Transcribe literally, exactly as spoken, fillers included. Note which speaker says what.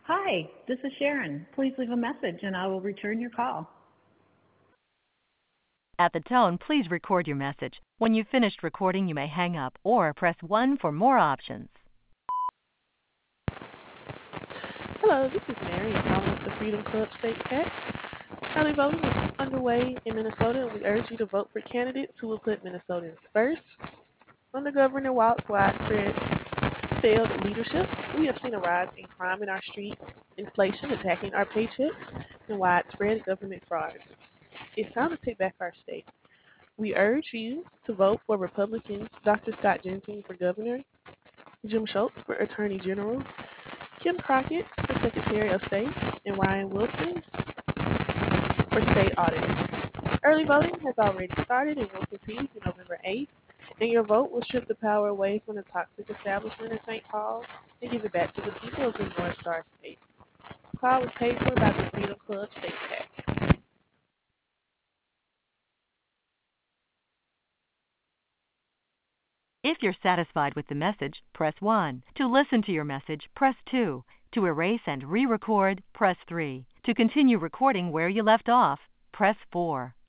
Speaker 1: Hi, this is Sharon. Please leave a message and I will return your call.
Speaker 2: At the tone, please record your message. When you've finished recording, you may hang up or press one for more options.
Speaker 3: Hello, this is Mary. I'm calling with the Freedom Club State PAC. Early voting is underway in Minnesota, and we urge you to vote for candidates who will put Minnesotans first. Under Governor Walt's widespread failed leadership, we have seen a rise in crime in our streets, inflation attacking our paychecks, and widespread government fraud. It's time to take back our state. We urge you to vote for Republicans Doctor Scott Jensen for governor, Jim Schultz for attorney general, Kim Crockett for secretary of state, and Ryan Wilson for state auditor. Early voting has already started and will continue through November eighth, and your vote will strip the power away from the toxic establishment in Saint Paul and give it back to the people of the North Star State. The call was paid for by the Freedom Club State PAC.
Speaker 2: If you're satisfied with the message, press one. To listen to your message, press two. To erase and re-record, press three. To continue recording where you left off, press four.